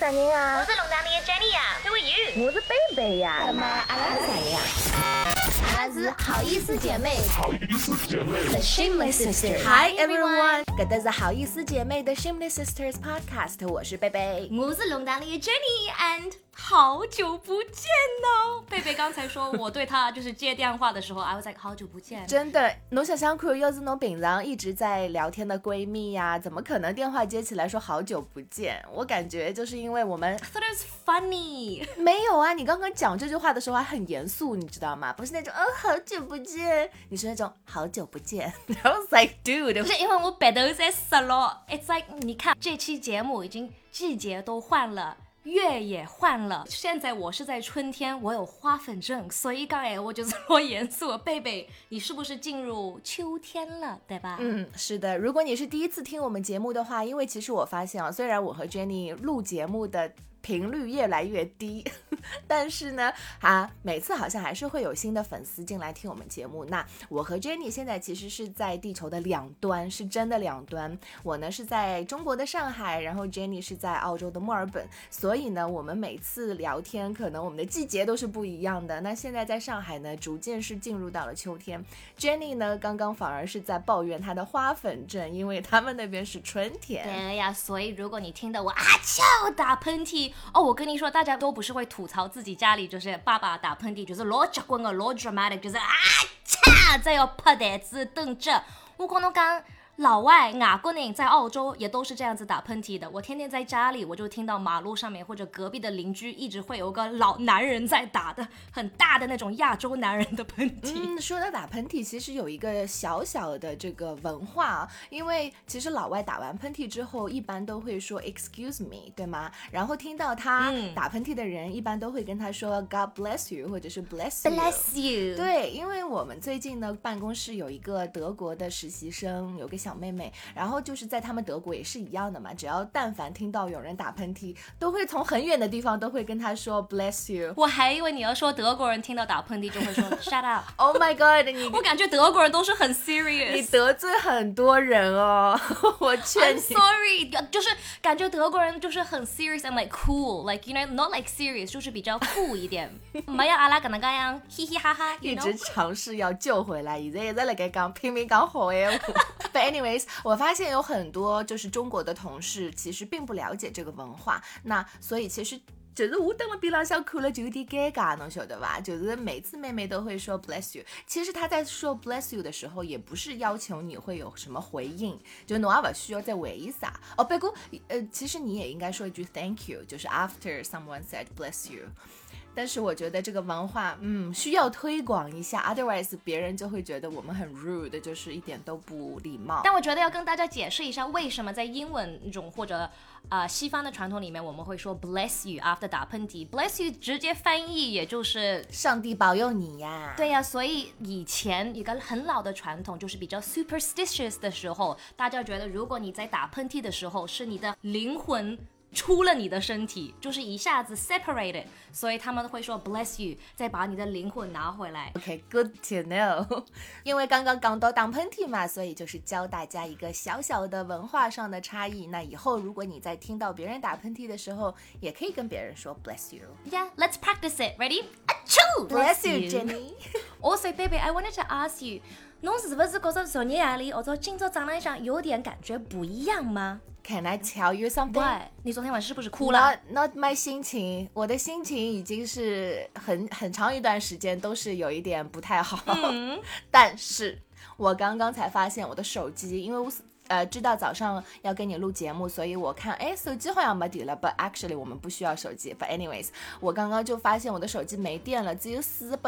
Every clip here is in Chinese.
啥人啊？ 我是龙堂里的 Jenny 呀 ，Who are you？ 我是贝贝呀。 那么阿拉是啥人呀？阿拉是好意思姐妹。The Shameless Sisters。Hi everyone， 搿搭是好意思姐妹的 Shameless Sisters Podcast， 我是贝贝， 我是龙堂里的 Jenny，and 好久不见哦。贝贝刚才说我对她就是接电话的时候 ，I was like 好久不见。 真的，侬想想看，要是侬平常一直在聊天的闺蜜呀，怎么可能电话接起来说好久不见？我感觉就是因为我们 I thought it was funny。 没有啊，你刚刚讲这句话的时候还很严肃，你知道吗？不是那种好久不见，你是那种好久不见。I was like dude， 不是因为我鼻头在湿了 ，It's like 你看这期节目已经季节都换了。月也换了，现在我是在春天，我有花粉症，所以刚才我就是说严肃。贝贝，你是不是进入秋天了，对吧？ 是的。如果你是第一次听我们节目的话，因为其实我发现啊，虽然我和 Jenny 录节目的频率越来越低，但是呢，每次好像还是会有新的粉丝进来听我们节目。那我和 Jenny 现在其实是在地球的两端，是真的两端。我呢是在中国的上海，然后 Jenny 是在澳洲的墨尔本，所以呢，我们每次聊天可能我们的季节都是不一样的。那现在在上海呢，逐渐是进入到了秋天。Jenny 呢，刚刚反而是在抱怨她的花粉症，因为他们那边是春天。 对呀，所以如果你听到我打喷嚏。我跟你说，大家都不是会吐槽自己家里就是爸爸打喷嚏，就是老结棍的，老 dramatic， 就是再要拍台子等着。我跟侬讲，老外国人在澳洲也都是这样子打喷嚏的。我天天在家里，我就听到马路上面或者隔壁的邻居一直会有个老男人在打的很大的那种亚洲男人的喷嚏。 说到打喷嚏，其实有一个小小的这个文化啊，因为其实老外打完喷嚏之后，一般都会说 excuse me， 对吗？然后听到他打喷嚏的人，一般都会跟他说 God bless you， 或者是 bless you。 对，因为我们最近呢，办公室有一个德国的实习生，有个小妹妹，然后就是在他们德国也是一样的嘛，只要但凡听到有人打喷嚏，都会从很远的地方都会跟他说 bless you。 我还以为你要说德国人听到打喷嚏就会说 shut up。 Oh my god， 我感觉德国人都是很 serious。 你得罪很多人哦。我劝你 I'm sorry， 就是感觉德国人就是很 serious and like cool， like you know not like serious， 就是比较酷一点。没有阿拉搿能介样嘻嘻哈哈， 一直尝试要救回来，现在一直辣盖讲拼命讲好闲话。But anyways， 我发现有很多就是中国的同事其实并不了解这个文化，那所以其实就是我等了边浪向看了就有点尴尬，侬晓得吧？就是每次妹妹都会说 bless you， 其实她在说 bless you 的时候，也不是要求你会有什么回应，就侬也不需要再回忆啥。不过其实你也应该说一句 thank you， 就是 after someone said bless you。但是我觉得这个文化需要推广一下 otherwise 别人就会觉得我们很 rude， 就是一点都不礼貌。 但我觉得要跟大家解释一下为什么在英文那种或者西方的传统里面我们会说 bless you after 打喷嚏。 bless you 直接翻译也就是上帝保佑你呀。 对呀，所以以前一个很老的传统就是比较 superstitious 的时候，大家觉得如果你在打喷嚏的时候是你的灵魂出了你的身体，就是一下子 separated， 所以他们会说 bless you， 再把你的灵魂拿回来。 OK good to know。 因为刚刚讲到打喷嚏嘛，所以就是教大家一个小小的文化上的差异。那以后如果你在听到别人打喷嚏的时候，也可以跟别人说 bless you。 Yeah, let's practice it. Ready? Achoo! Bless you, Jenny. Also, baby, I wanted to ask you， 侬是不是觉得昨日夜里或者今早早上有点感觉不一样吗？ Can I tell you something? Why？ 你昨天晚上是不是哭了？ Not my 心情，我的心情已经是很长一段时间都是有一点不太好。但是我刚刚才发现我的手机，因为我知道早上要跟你录节目，所以我看手机好像没电了 ，but actually 我们不需要手机。But anyways， 我刚刚就发现我的手机没电了，只有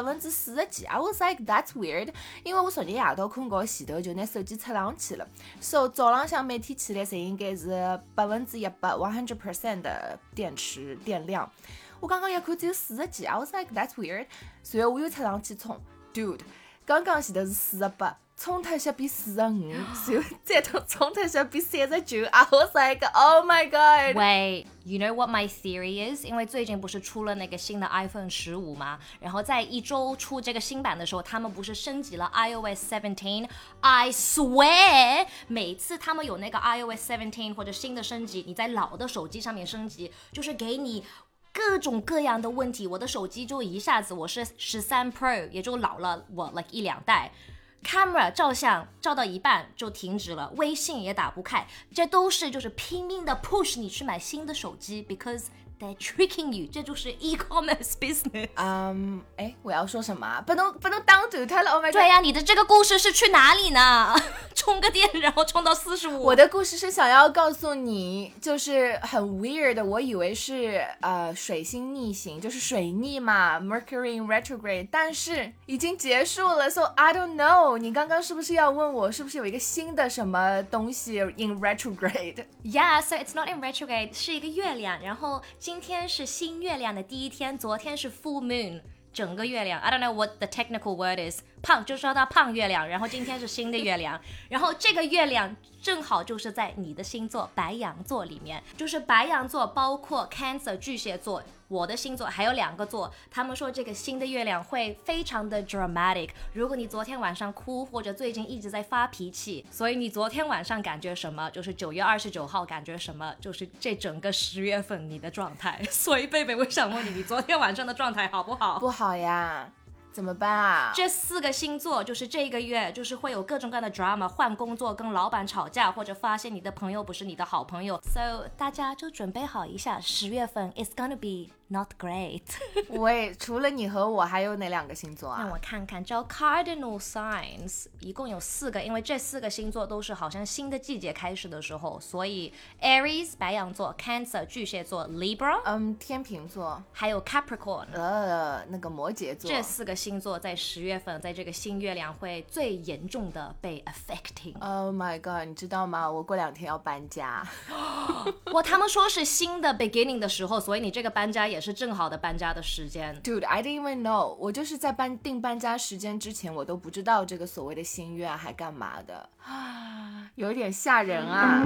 40%几。I was like that's weird， 因为我昨日夜到困觉前头就拿手机插上去了，所以早浪向每天起来才应该是100% 的电池电量。我刚刚一看只有40几 ，I was like that's weird， 随后我又插上去充 ，dude， 刚刚前头是48。 冲脱些变45，然后再冲脱些变39。I was like, oh my god. Wait, you know what my theory is? 因为最近不是出了那个新的 iPhone 15嘛，然后在一周出这个新版的时候，他们不是升级了 iOS 17 I swear 每次他们有那个 iOS 17或者新的升级，你在老的手机上面升级，就是给你各种各样的问题。我的手机就一下子，我是13 Pro 也就老了我 like 1-2代，camera 照相照到一半就停止了，微信也打不开，这都是就是拼命的 push 你去买新的手机 because they're tricking you， 这就是 e-commerce business。 我要说什么啊？不能当主他了 ，Oh my god！ 对呀，你的这个故事是去哪里呢？充个电，然后充到45。 我的故事是想要告诉你，就是很 weird 的，我以为是水星逆行，就是水逆嘛 ，Mercury in retrograde， 但是已经结束了 ，so I don't know。你刚刚是不是要问我，是不是有一个新的什么东西 in retrograde？ Yeah, so it's not in retrograde， 是一个月亮，然后今天是新月亮的第一天，昨天是 full moon。整个月亮 I don't know what the technical word is， 胖就说它胖月亮，然后今天是新的月亮，然后这个月亮正好就是在你的星座白羊座里面，就是白羊座包括 Cancer 巨蟹座，我的星座还有2个座，他们说这个新的月亮会非常的 dramatic， 如果你昨天晚上哭或者最近一直在发脾气，所以你昨天晚上感觉什么，就是9月29号感觉什么，就是这整个10月份你的状态。所以贝贝，我想问你，你昨天晚上的状态好不好？ 不好呀，怎么办啊？ 这4个星座就是这个月就是会有各种各样的 drama， 换工作跟老板吵架，或者发现你的朋友不是你的好朋友， so 大家就准备好一下，10月份 it's gonna be not great。 喂，除了你和我还有哪2个星座啊？ 让我看看，叫 cardinal signs， 一共有4个，因为这4个星座都是好像新的季节开始的时候，所以 Aries 白羊座， Cancer 巨蟹座， Libra 天秤座， 还有 Capricorn 那个摩羯座， 这4个星座在10月份在这个新月亮会最严重的被 affecting。 Oh my god， 你知道吗？我过2天要搬家。 他们说是新的 beginning 的时候，所以你这个搬家也是正好的搬家的时间。 Dude, I didn't even know， 我就是在定搬家时间之前，我都不知道这个所谓的新月还干嘛的，有点吓人啊。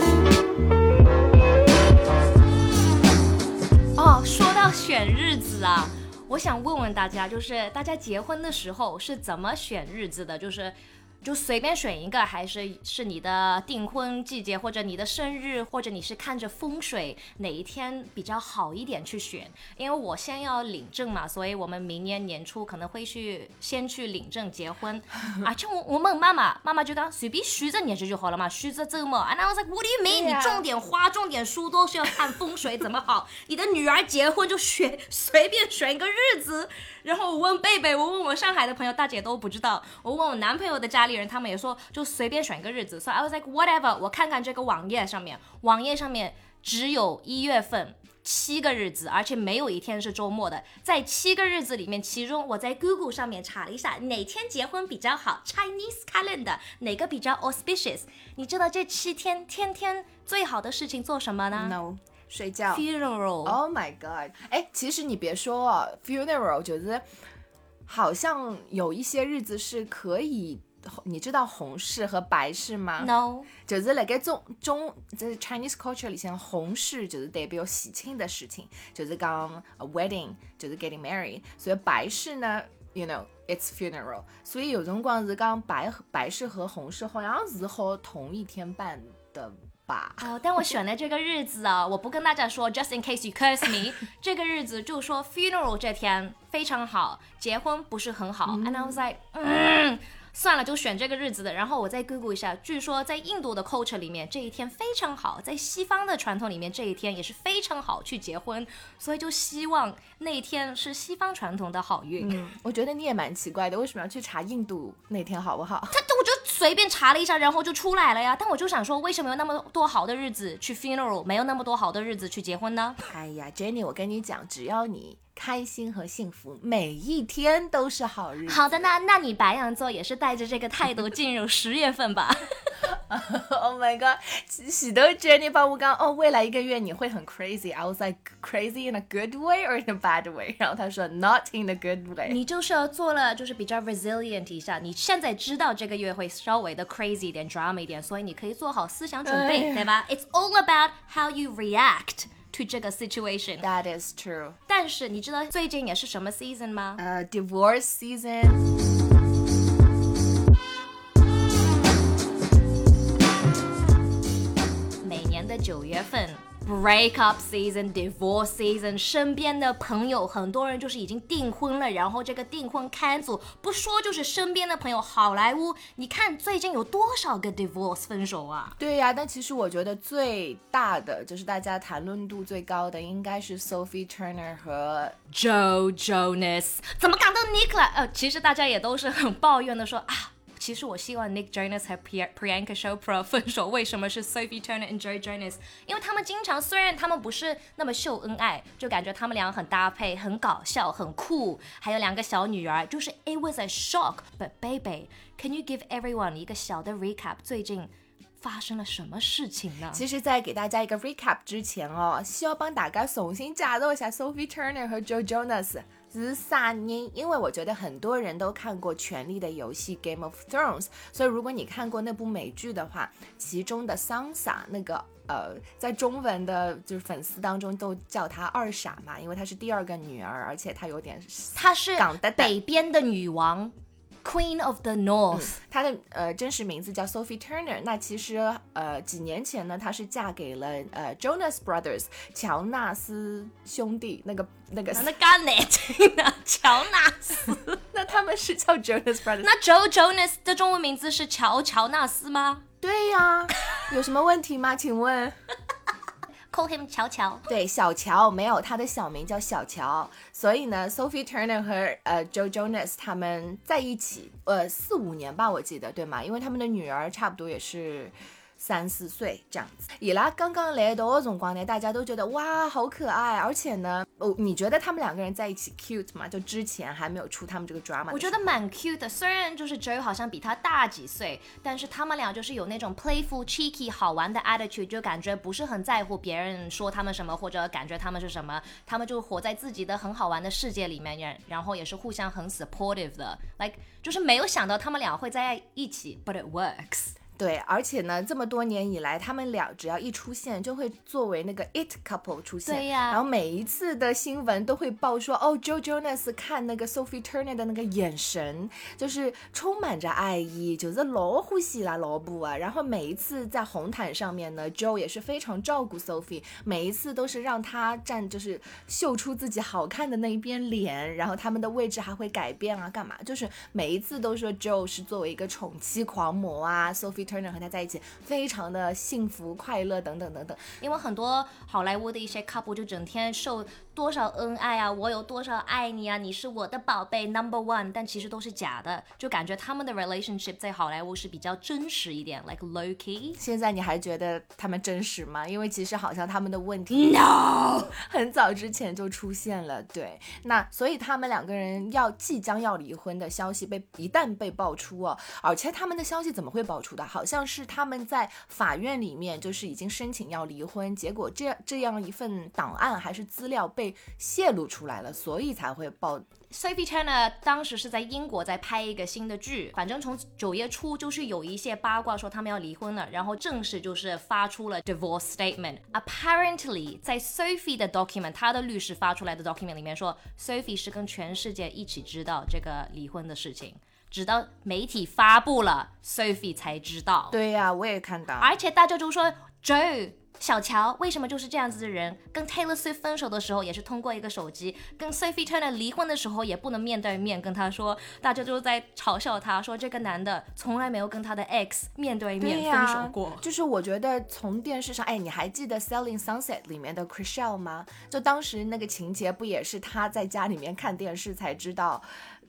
说到选日子啊，我想问问大家，就是大家结婚的时候是怎么选日子的？就随便选一个，还是你的订婚季节，或者你的生日，或者你是看着风水哪一天比较好一点去选？因为我先要领证嘛，所以我们明年年初可能会先去领证结婚。而且我问妈妈就刚随便选着日子就好了嘛，选着周末。And I was like, what do you mean？ 你重点花重点书都是要看风水怎么好？你的女儿结婚就随便选一个日子。然后我问贝贝，我问我上海的朋友，大姐都不知道。我问我男朋友的家里人，他们也说就随便选一个日子。So I was like whatever。我看看这个网页上面只有1月份7个日子，而且没有一天是周末的。在7个日子里面，其中我在 Google 上面查了一下哪天结婚比较好 ，Chinese calendar 哪个比较 auspicious。你知道这7天天天最好的事情做什么呢 ？No。睡觉 funeral。 Oh my god。 其实你别说funeral 就是好像有一些日子是可以，你知道红事和白事吗？ No。 就是在在 Chinese culture 里面，红事就是代表喜庆的事情，就是讲 wedding 就是 getting married， 所以白事呢 you know it's funeral， 所以有辰光是讲白事和红事好像是好同一天办的但我选的这个日子啊，我不跟大家说 just in case you curse me 这个日子就说 funeral 这天非常好，结婚不是很好。And I was like 算了，就选这个日子的。然后我再 Google 一下，据说在印度的 culture 里面这一天非常好，在西方的传统里面这一天也是非常好去结婚，所以就希望那一天是西方传统的好运。 我觉得你也蛮奇怪的，为什么要去查印度那天好不好？ 我就随便查了一下，然后就出来了呀。但我就想说，为什么有那么多好的日子去 funeral， 没有那么多好的日子去结婚呢？ 哎呀 Jenny， 我跟你讲，只要你开心和幸福，每一天都是好日子。 好的，那你白羊座也是带着这个态度进入10月份吧 Oh my god！ 许多 Jenny 帮我讲哦，未来1个月你会很 crazy。I was like crazy in a good way or in a bad way？ 然后他说 not in a good way。 你就是要做了，就是比较 resilient 一下。你现在知道这个月会稍微的 crazy 一点 drama 一点，所以你可以做好思想准备，对吧？ It's all about how you react to 这个 situation。 That is true。 但是你知道最近也是什么 season 吗 ？Divorce season。 每年的9月份 break up season, divorce season， 身边的朋友很多人就是已经订婚了，然后这个订婚 cancel， 不说就是身边的朋友，好莱坞你看最近有多少个 divorce 分手啊？ 对呀，但其实我觉得最大的就是大家谈论度最高的应该是 Sophie Turner 和 Joe Jonas。 怎么讲到 Nick 了？其实大家也都是很抱怨的说啊，其实我希望 Nick Jonas 和 Priyanka Chopra 分手，为什么是 Sophie Turner and Joe Jonas？ 因为他们经常，虽然他们不是那么秀恩爱，就感觉他们俩很搭配，很搞笑，很酷，还有2个小女儿，就是 it was a shock。 But baby, can you give everyone 一个小的 recap？ 最近发生了什么事情呢？ 其实在给大家一个 recap 之前哦，需要帮大家重新介绍一下 Sophie Turner 和 Joe Jonas 是啥人，因为我觉得很多人都看过《权力的游戏》Game of Thrones， 所以如果你看过那部美剧的话，其中的桑莎那个在中文的就是粉丝当中都叫她二傻嘛，因为她是第2个女儿，而且她有点她是北边的女王Queen of the North。 她的真实名字叫 Sophie Turner。那其实几年前呢，她是嫁给了Jonas Brothers 乔纳斯兄弟那个干呢？乔纳斯。 那他们是叫 Jonas Brothers。 那 Joe Jonas 的中文名字是乔纳斯吗？ 对呀，有什么问题吗？请问 ？Call him 乔。 对，小乔，没有，他的小名叫小乔。所以呢 Sophie Turner 和Joe Jonas 他们在一起4-5年吧，我记得，对吗？因为他们的女儿差不多也是3-4岁这样子。伊拉刚刚来到的辰光呢，大家都觉得哇好可爱，而且呢你觉得他们2个人在一起 cute 吗？就之前还没有出他们这个 drama 的时候。 我觉得蛮 cute 的，虽然就是 Joe 好像比他大几岁，但是他们俩就是有那种 playful cheeky 好玩的 attitude， 就感觉不是很在乎别人说他们什么，或者感觉他们是什么，他们就活在自己的很好玩的世界里面，然后也是互相很 supportive 的， like 就是没有想到他们俩会在一起 but it works。 对，而且呢，这么多年以来，他们俩只要一出现，就会作为那个 it couple 出现。 对呀。 然后每一次的新闻都会报说，哦 ，Joe Jonas 看那个 Sophie Turner 的那个眼神，就是充满着爱意，就是老欢喜啦，老婆啊。然后每一次在红毯上面呢 ，Joe 也是非常照顾 Sophie， 每一次都是让她站，就是秀出自己好看的那一边脸，然后他们的位置还会改变啊，干嘛？就是每一次都说 Joe 是作为一个宠妻狂魔啊 ，Sophie Turner 和他在一起非常的幸福快乐等等等等。 因为很多好莱坞的一些 couple 就整天受多少恩爱啊，我有多少爱你啊，你是我的宝贝 number one， 但其实都是假的，就感觉他们的 relationship 在好莱坞是比较真实一点 like low key。 现在你还觉得他们真实吗？因为其实好像他们的问题 No 很早之前就出现了。对，那所以他们2个人即将要离婚的消息一旦被爆出哦，而且他们的消息怎么会爆出的？好像是他们在法院里面就是已经申请要离婚，结果这样一份档案还是资料被泄露出来了，所以才会爆。 Sophie Turner 当时是在英国在拍一个新的剧，反正从9月初就是有一些八卦说他们要离婚了，然后正式就是发出了 divorce statement。 Apparently 在 Sophie 的 document， 她的律师发出来的 document 里面说 Sophie 是跟全世界一起知道这个离婚的事情，直到媒体发布了 Sophie 才知道。 对呀，我也看到。 而且大家就说 Joe小乔为什么就是这样子的人，跟 Taylor Swift 分手的时候也是通过一个手机，跟 Sophie Turner 离婚的时候也不能面对面跟他说，大家就在嘲笑他说这个男的从来没有跟他的 ex 面对面分手过。 就是我觉得从电视上，你还记得 Selling Sunset 里面的 Chrishell 吗？就当时那个情节不也是他在家里面看电视才知道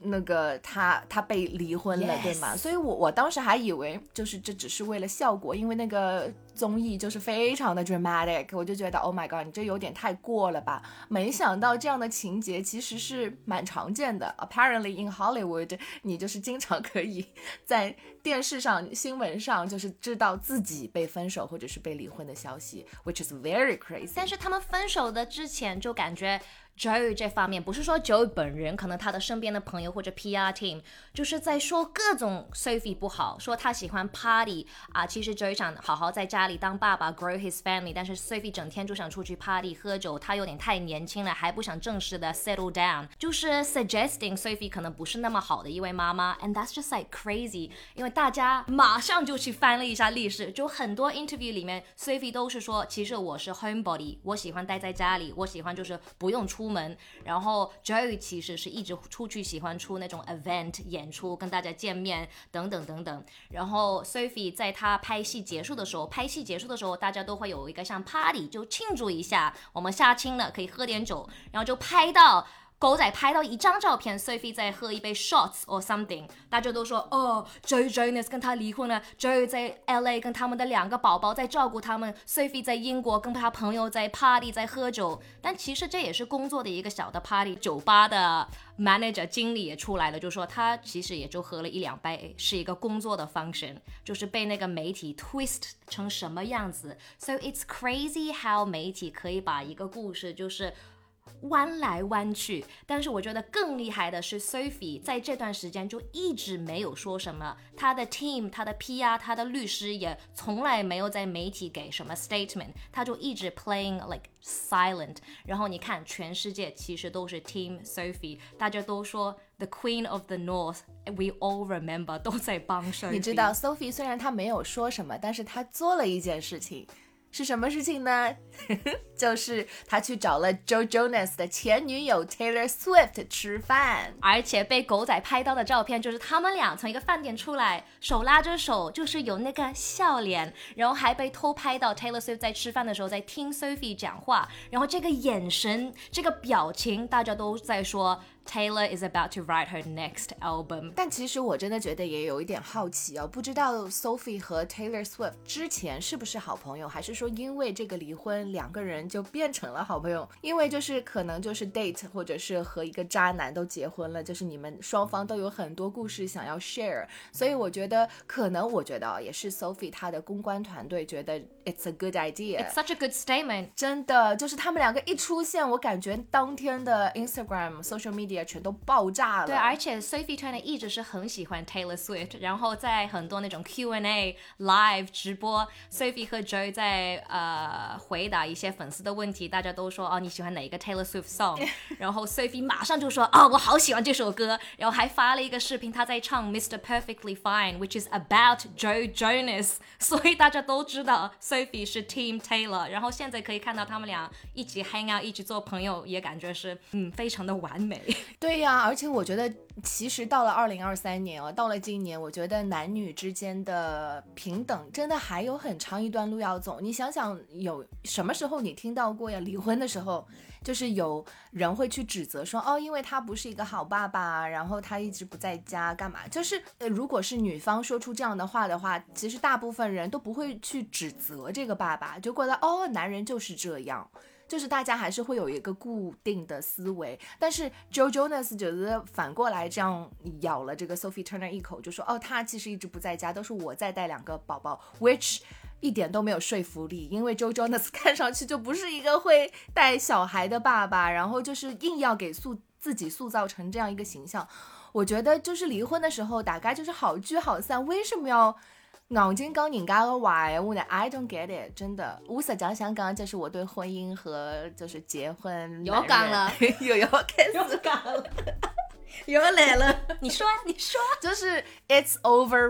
那个他被离婚了 Yes. 对吗？所以我当时还以为就是这只是为了效果，因为那个综艺就是非常的 dramatic， 我就觉得 Oh my god， 你这有点太过了吧。没想到这样的情节其实是蛮常见的。 Apparently in Hollywood， 你就是经常可以在电视上新闻上就是知道自己被分手或者是被离婚的消息， which is very crazy。 但是他们分手的之前就感觉Joey 这方面不是说 Joey 本人，可能他的身边的朋友或者 PR team 就是在说各种 Sophie 不好，说他喜欢 party 啊，其实 Joey 想好好在家里当爸爸 grow his family， 但是 Sophie 整天就想出去 party 喝酒，他有点太年轻了，还不想正式的 settle down， 就是 suggesting Sophie 可能不是那么好的一位妈妈。 And that's just like crazy， 因为大家马上就去翻了一下历史，就很多 interview 里面 Sophie 都是说其实我是 homebody， 我喜欢待在家里，我喜欢就是不用出门，然后 Joey 其实是一直出去喜欢出那种 event 演出，跟大家见面等等等等。然后 Sophie 在她拍戏结束的时候，大家都会有一个像 party， 就庆祝一下我们杀青了，可以喝点酒，然后就拍到狗仔拍到一张照片 Sophie 在喝一杯 shots or something， 大家都说哦 Joey Jonas 跟他离婚了， Joey 在 LA 跟他们的2个宝宝在照顾他们， Sophie 在英国跟他朋友在 party 在喝酒。但其实这也是工作的一个小的 party， 酒吧的 manager 经理也出来了，就说他其实也就喝了1-2杯，是一个工作的 function， 就是被那个媒体 twist 成什么样子。 So it's crazy how 媒体可以把一个故事就是弯来弯去。但是我觉得更厉害的是 Sophie 在这段时间就一直没有说什么，她的 team 她的 PR 她的律师也从来没有在媒体给什么 statement， 她就一直 playing like silent。 然后你看全世界其实都是 Team Sophie， 大家都说 The Queen of the North we all remember， 都在帮 Sophie。 你知道 Sophie 虽然她没有说什么，但是她做了一件事情，是什么事情呢？就是他去找了 Joe Jonas 的前女友 Taylor Swift 吃饭， 而且被狗仔拍到的照片就是他们俩从一个饭店出来，手拉着手，就是有那个笑脸，然后还被偷拍到 Taylor Swift 在吃饭的时候在听 Sophie 讲话，然后这个眼神这个表情大家都在说Taylor is about to write her next album。 但其实我真的觉得也有一点好奇哦，不知道 Sophie 和 Taylor Swift 之前是不是好朋友，还是说因为这个离婚2个人就变成了好朋友？因为就是可能就是 date 或者是和一个渣男都结婚了，就是你们双方都有很多故事想要 share， 所以我觉得也是 Sophie 她的公关团队觉得 it's a good idea， It's such a good statement。 真的就是他们2个一出现，我感觉当天的 Instagram social media 全都爆炸了。 对，而且 Sophie Turner 一直是很喜欢 Taylor Swift， 然后在很多那种 Q&A live 直播 Sophie 和 Joey 在回答一些粉丝的问题，大家都说哦你喜欢哪一个 Taylor Swift song， 然后 Sophie 马上就说我好喜欢这首歌，然后还发了一个视频，他在唱 Mr. Perfectly Fine which is about Joe Jonas， 所以大家都知道 Sophie 是 Team Taylor， 然后现在可以看到他们俩一起 hang out 一起做朋友，也感觉是非常的完美。 对呀，而且我觉得其实到了2023年到了今年，我觉得男女之间的平等真的还有很长一段路要走。你想想，有什么时候你听到过呀？离婚的时候，就是有人会去指责说因为他不是一个好爸爸，然后他一直不在家干嘛？就是如果是女方说出这样的话，其实大部分人都不会去指责这个爸爸，就觉得男人就是这样。就是大家还是会有一个固定的思维，但是 Joe Jonas 就是反过来这样咬了这个 Sophie Turner 一口，就说他其实一直不在家，都是我在带2个宝宝 which 一点都没有说服力，因为 Joe Jonas 看上去就不是一个会带小孩的爸爸，然后就是硬要给自己塑造成这样一个形象。我觉得就是离婚的时候大概就是好聚好散，为什么要硬劲讲人家的坏话呢 ？I don't get it， 真的。我实际上想讲，就是我对婚姻和就是结婚又讲了， 又要开始又讲了，又来了。你说， 就是 it's overrated 。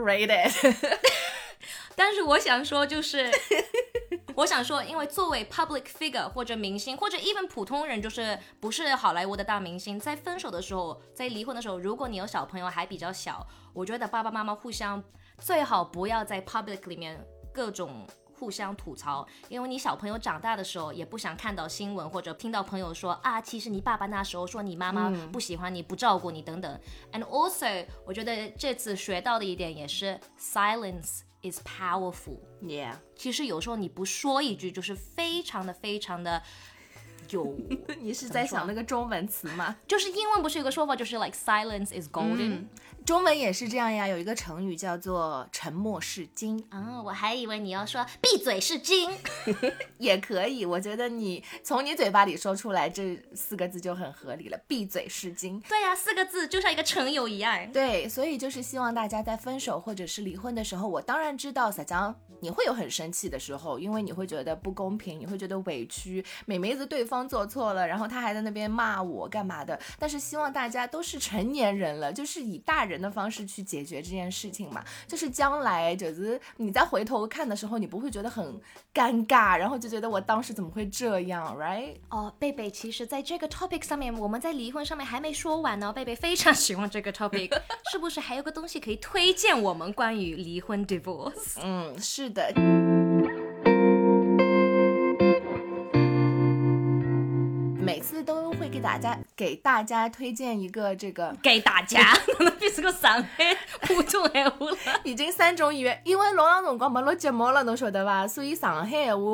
但是我想说，因为作为 public figure 或者明星，或者 even 普通人，就是不是好莱坞的大明星，在分手的时候，在离婚的时候，如果你有小朋友还比较小，我觉得爸爸妈妈互相最好不要在 public 里面各种互相吐槽，因为你小朋友长大的时候也不想看到新闻或者听到朋友说啊，其实你爸爸那时候说你妈妈不喜欢你、不照顾你等等。And also 我觉得这次学到的一点也是 silence is powerful。 Yeah， 其实有时候你不说一句就是非常的有你是在想那个中文词吗？ 就是英文不是有个说法就是 like silence is golden、 中文也是这样呀，有一个成语叫做沉默是金。 我还以为你要说闭嘴是金。 也可以，我觉得你从你嘴巴里说出来这4个字就很合理了，闭嘴是金。 对呀，4个字就像一个成语一样。 对，所以就是希望大家在分手或者是离婚的时候，我当然知道撒娇你会有很生气的时候，因为你会觉得不公平，你会觉得委屈，美眉子对方做错了，然后他还在那边骂我干嘛的，但是希望大家都是成年人了，就是以大人的方式去解决这件事情嘛，就是将来就是你再回头看的时候，你不会觉得很尴尬，然后就觉得我当时怎么会这样 right？ 贝贝其实在这个 topic 上面，我们在离婚上面还没说完呢，贝贝非常喜欢这个 topic。 是不是还有个东西可以推荐我们关于离婚 divorce？ 是的。每次都会给大家推荐一个这个给大家必是个上海普通闲话了， 已经3种语言，因为老长辰光没录节目了，侬晓得吧？所以上海闲话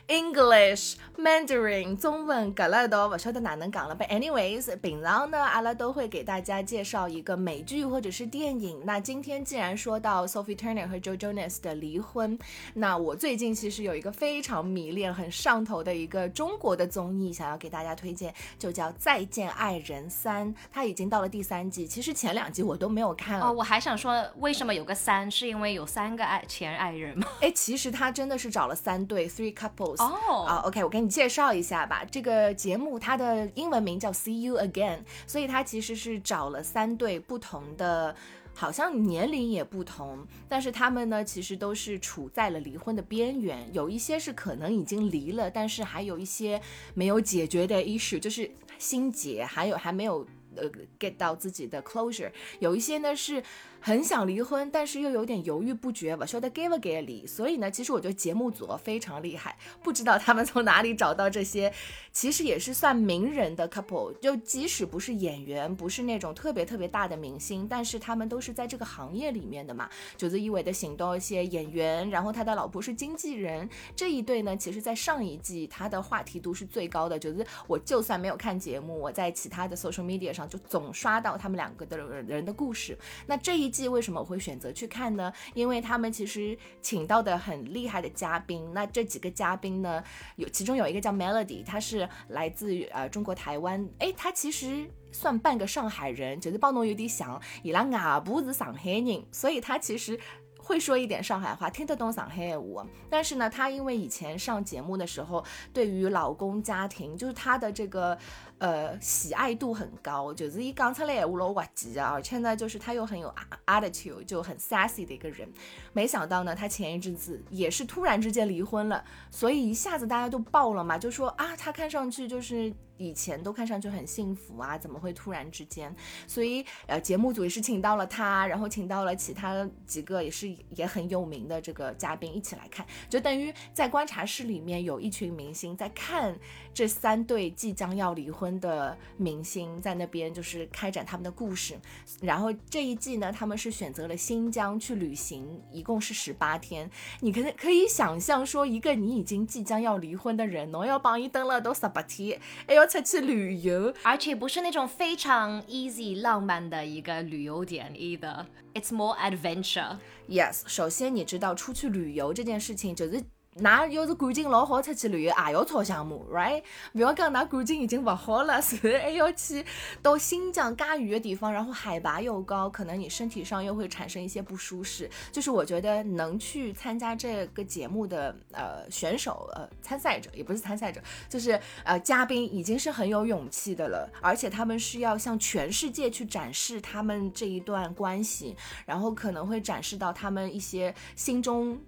English Mandarin 中文隔了一道不晓得哪能讲了。 But anyways 平常呢阿拉都会给大家介绍一个美剧或者是电影。那今天既然说到 Sophie Turner 和 Joe Jonas 的离婚，那我最近其实有一个非常迷恋很上头的一个中国的综艺想要给大家推荐，就叫再见爱人3，它已经到了第3季，其实前2季我都没有看。 我还想说为什么有个3，是因为有3个前爱人吗？ 其实他真的是找了3对 three couples。 OK 我给你介绍一下吧，这个节目它的英文名叫 See You Again， 所以它其实是找了3对不同的，好像年龄也不同，但是他们呢其实都是处在了离婚的边缘，有一些是可能已经离了，但是还有一些没有解决的 issue， 就是心结还没有get 到自己的 closure， 有一些呢是很想离婚，但是又有点犹豫不决，不晓得该不该离。所以呢其实我觉得节目组非常厉害，不知道他们从哪里找到这些其实也是算名人的 couple， 就即使不是演员，不是那种特别大的明星，但是他们都是在这个行业里面的嘛。就是意味的行动一些演员，然后他的老婆是经纪人，这一对呢其实在上一季他的话题度是最高的，就是我就算没有看节目，我在其他的 social media 上就总刷到他们2个的人的故事。那这一季为什么我会选择去看呢？因为他们其实请到的很厉害的嘉宾，那这几个嘉宾呢其中有一个叫 Melody， 他是来自于中国台湾，他其实算半个上海人，就是帮侬有点像，伊拉外婆是上海人，所以他其实会说一点上海话，听得懂上海话。但是呢他因为以前上节目的时候对于老公家庭就是他的这个喜爱度很高，就是一讲出来我老滑稽啊，而且呢就是他又很有 attitude， 就很 sassy 的一个人。没想到呢他前一阵子也是突然之间离婚了，所以一下子大家都爆了嘛，就说他看上去就是以前都看上去很幸福啊，怎么会突然之间？所以节目组也是请到了他，然后请到了其他几个也很有名的这个嘉宾一起来看，就等于在观察室里面有一群明星在看这3对即将要离婚的明星在那边就是开展他们的故事。然后这一季呢他们是选择了新疆去旅行，一共是18天。你可以想象说一个你已经即将要离婚的人，侬要帮伊等了都18天，还要出去旅游， 而且不是那种非常 easy 浪漫的一个旅游点 either， It's more adventure。 Yes， 首先你知道出去旅游这件事情就是那要是感情老好出去旅游也要吵项目 right， 不要讲那感情已经不好了，所以还要去到新疆嘎远的地方，然后海拔又高，可能你身体上又会产生一些不舒适。就是我觉得能去参加这个节目的选手参赛者，也不是参赛者，就是嘉宾已经是很有勇气的了，而且他们是要向全世界去展示他们这一段关系，然后可能会展示到他们一些心中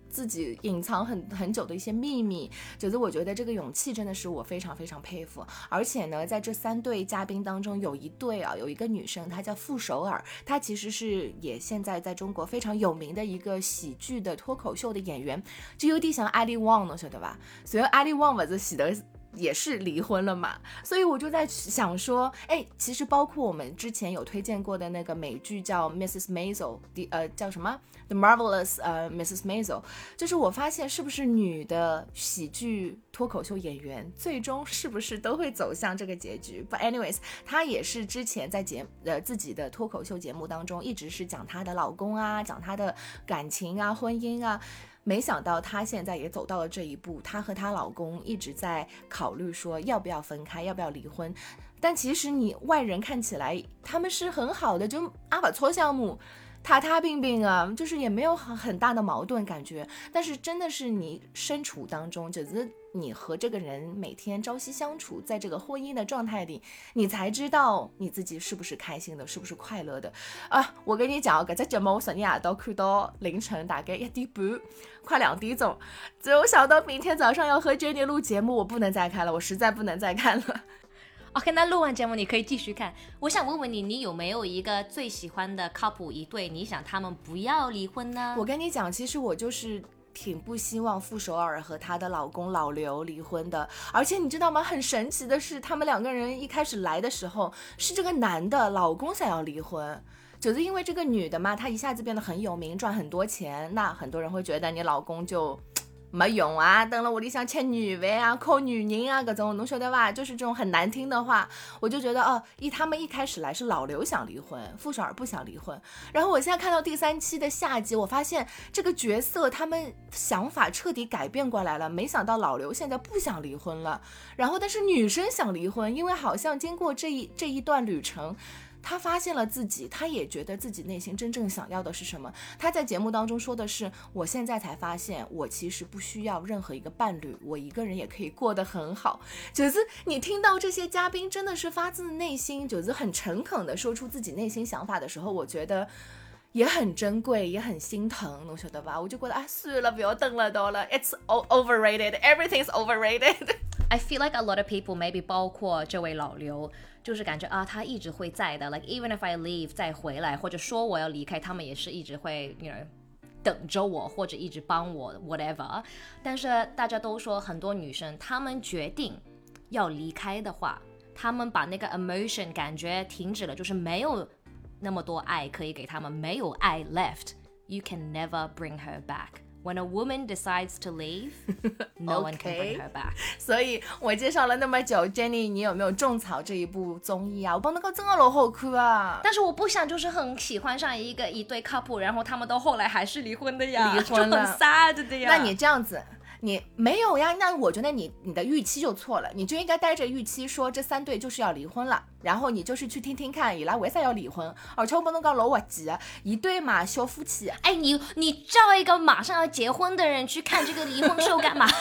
自己隐藏很久的一些秘密，就是我觉得这个勇气真的是我非常非常佩服。而且呢，在这3对嘉宾当中，有一个女生，她叫傅首尔，她其实是也现在在中国非常有名的一个喜剧的脱口秀的演员，就有点像阿里旺，侬晓得吧？所以阿里旺不是喜的也是离婚了嘛，所以我就在想说，其实包括我们之前有推荐过的那个美剧叫 Mrs. Maisel， 叫什么 The Marvelous Mrs. Maisel， 就是我发现是不是女的喜剧脱口秀演员最终是不是都会走向这个结局。 But anyways， 她也是之前在自己的脱口秀节目当中一直是讲她的老公啊，讲她的感情啊，婚姻啊，没想到她现在也走到了这一步，她和她老公一直在考虑说要不要分开，要不要离婚。但其实你外人看起来他们是很好的，就阿把搓项目踏并并啊，就是也没有很大的矛盾感觉。但是真的是你身处当中，就是你和这个人每天朝夕相处，在这个婚姻的状态里，你才知道你自己是不是开心的，是不是快乐的啊！我跟你讲，这节目我昨天夜到看到凌晨大概1点半，快2点钟，只有想到明天早上要和 Jenny 录节目，我不能再看了，我实在不能再看了。 OK， 那录完节目你可以继续看。我想问问你，你有没有一个最喜欢的 couple 一对，你想他们不要离婚呢？ 我跟你讲，其实我就是挺不希望傅首尔和她的老公老刘离婚的。而且你知道吗，很神奇的是，他们2个人一开始来的时候，是这个男的老公想要离婚，就是因为这个女的嘛，她一下子变得很有名，赚很多钱，那很多人会觉得你老公就没用啊，等了屋里向吃女饭啊，靠女人啊，各种侬晓得吧，就是这种很难听的话。我就觉得他们一开始来是老刘想离婚，傅首尔不想离婚。然后我现在看到第3期的下集，我发现这个角色他们想法彻底改变过来了，没想到老刘现在不想离婚了，然后但是女生想离婚，因为好像经过这一段旅程，他发现了自己，他也觉得自己内心真正想要的是什么。他在节目当中说的是，我现在才发现我其实不需要任何一个伴侣，我一个人也可以过得很好。就是你听到这些嘉宾真的是发自内心，就是很诚恳的说出自己内心想法的时候，我觉得也很珍贵，也很心疼，侬晓得吧？我就觉得算了，不要等了到了 It's overrated, everything's overrated。 I feel like a lot of people maybe 包括这位老刘，就是感觉他一直会在的， like even if I leave 再回来，或者说我要离开，他们也是一直会 you know 等着我，或者一直帮我 whatever。 但是大家都说很多女生她们决定要离开的话，她们把那个 emotion 感觉停止了，就是没有那么多爱可以给她们，没有爱 left， you can never bring her back。When a woman decides to leave, no one can bring her back. 所以我介绍了那么久 Jenny， 你有没有种草这一部综艺啊？我帮那个真的老好看啊！ 但是我不想就是很喜欢上一对 couple， 然后他们到后来还是离婚的呀， 离婚了， 就很 sad 的呀。 那你这样子，你没有呀？那我觉得你的预期就错了，你就应该带着预期说这3对就是要离婚了，然后你就是去听听看伊拉为啥要离婚。而且我帮侬讲老滑稽的，一对嘛小夫妻， 你叫一个马上要结婚的人去看这个离婚秀干嘛？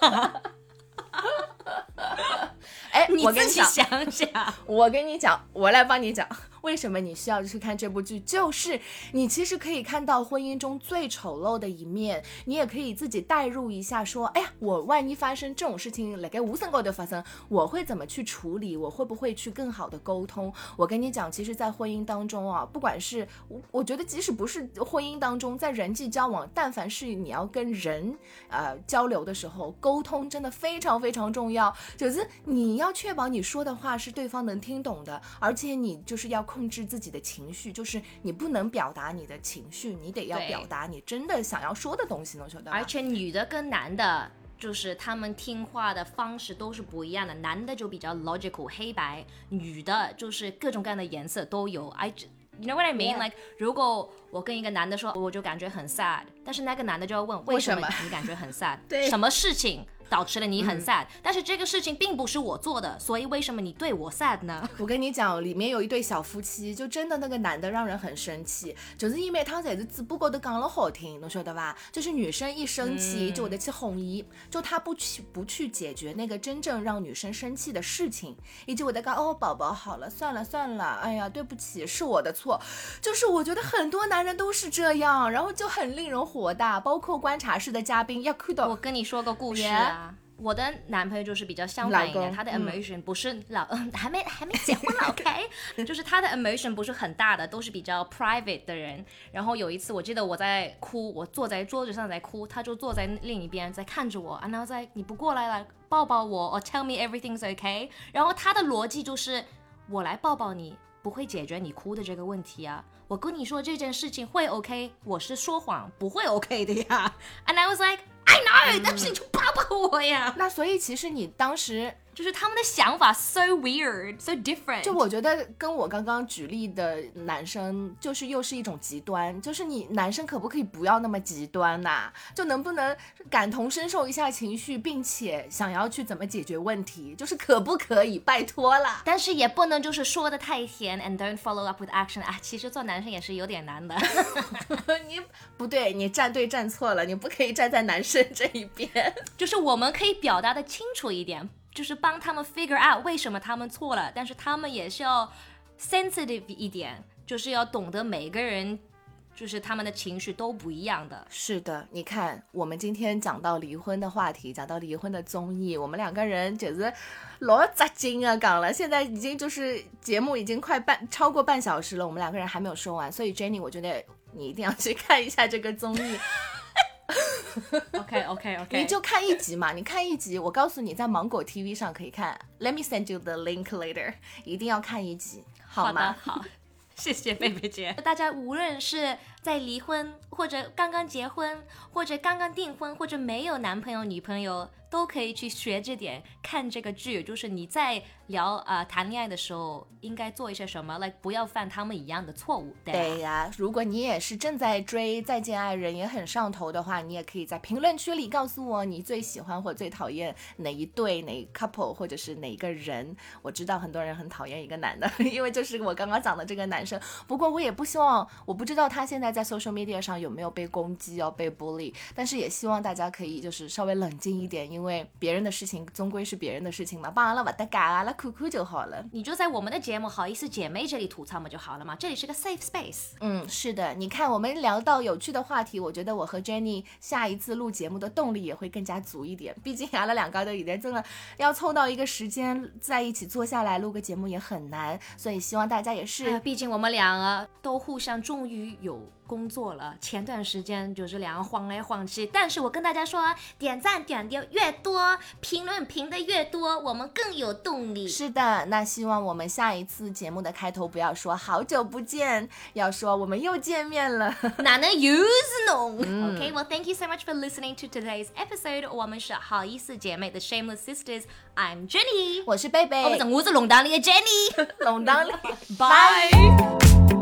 你自己想想。 我跟你讲，我来帮你讲，为什么你需要去看这部剧，就是你其实可以看到婚姻中最丑陋的一面，你也可以自己代入一下说，哎呀，我万一发生这种事情来给我身高头发生，我会怎么去处理，我会不会去更好的沟通。我跟你讲，其实在婚姻当中啊，不管是我觉得即使不是婚姻当中，在人际交往，但凡是你要跟人交流的时候，沟通真的非常非常重要，就是你要确保你说的话是对方能听懂的，而且你就是要控制自己的情绪，就是你不能表达你的情绪，你得要表达你真的想要说的东西，能晓得吧？ 而且女的跟男的就是他们听话的方式都是不一样的，男的就比较 logical 黑白，女的就是各种各样的颜色都有。You know what I mean? Like 如果我跟一个男的说，我就感觉很 sad， 但是那个男的就要问为什么你感觉很 sad 对， 什么事情导致了你很 sad，但是这个事情并不是我做的，所以为什么你对我 sad 呢？ 我跟你讲，里面有一对小夫妻，就真的那个男的让人很生气，就是因为他才是嘴巴高头讲了好听，侬晓得吧？就是女生一生气就会得去哄伊，就他不去解决那个真正让女生生气的事情，以及我在讲哦宝宝好了，算了，哎呀对不起，是我的错。就是我觉得很多男人都是这样，然后就很令人火大，包括观察室的嘉宾要看到。 我跟你说个故事啊。我的男朋友就是比较相反一点，他的 emotion 不是还没结婚了，OK， 就是他的 emotion 不是很大的，都是比较 private 的人。然后有一次我记得我在哭，我坐在桌子上在哭，他就坐在另一边在看着我，然后在你不过来抱抱我 or tell me everything's okay， 然后他的逻辑就是我来抱抱你不会解决你哭的这个问题啊，我跟你说这件事情会 OK， 我是说谎不会 OK 的呀。 And I was like I know， 但是你就抱抱我呀。 那所以其实你当时就是他们的想法 so weird so different， 就我觉得跟我刚刚举例的男生就是又是一种极端，就是你男生可不可以不要那么极端啊，就能不能感同身受一下情绪，并且想要去怎么解决问题，就是可不可以拜托啦。 但是也不能就是说的太甜 and don't follow up with action 啊，其实做男生也是有点难的。 你不对，你站队站错了，你不可以站在男生这一边。 就是我们可以表达的清楚一点，就是帮他们 figure out 为什么他们错了，但是他们也是要 sensitive 一点，就是要懂得每个人就是他们的情绪都不一样的。 是的，你看我们今天讲到离婚的话题，讲到离婚的综艺，我们两个人就是老扎劲啊讲了，现在已经就是节目已经超过半小时了，我们两个人还没有说完，所以 Jenny 我觉得你一定要去看一下这个综艺。 OK， 你就看一集嘛，你看一集，我告诉你在芒果 TV 上可以看 Let me send you the link later， 一定要看一集好吗？ 好，谢谢贝贝姐。大家无论是在离婚或者刚刚结婚或者刚刚订婚或者没有男朋友女朋友，都可以去学这点，看这个剧，就是你在聊谈恋爱的时候应该做一些什么，不要犯他们一样的错误。 对呀，如果你也是正在追再见爱人也很上头的话，你也可以在评论区里告诉我你最喜欢或最讨厌哪一对哪一 couple 或者是哪一个人。我知道很多人很讨厌一个男的，因为就是我刚刚讲的这个男生，不过我也不希望，我不知道他现在在 social media 上有没有被攻击被 bully， 但是也希望大家可以就是稍微冷静一点，因为别人的事情终归是别人的事情嘛，帮阿拉不搭嘎阿拉哭哭就好了。 你就在我们的节目好意思姐妹这里吐槽嘛就好了嘛，这里是个 safe space。 是的，你看我们聊到有趣的话题，我觉得我和 Jenny 下一次录节目的动力也会更加足一点，毕竟阿拉两个都已经真的要凑到一个时间在一起坐下来录个节目也很难，所以希望大家也是， 毕竟我们两个都互相终于有工作了，前段时间就是两个晃来晃去，但是我跟大家说，点赞点的越多，评论评的越多，我们更有动力。 是的，那希望我们下一次节目的开头不要说好久不见，要说我们又见面了。 哪能又是侬？Okay, well, thank you so much for listening to today's episode. 我们是好意思姐妹 The Shameless Sisters. I'm Jenny. 我是贝贝。 我是龙当里的 Jenny. 龙当里。 Bye.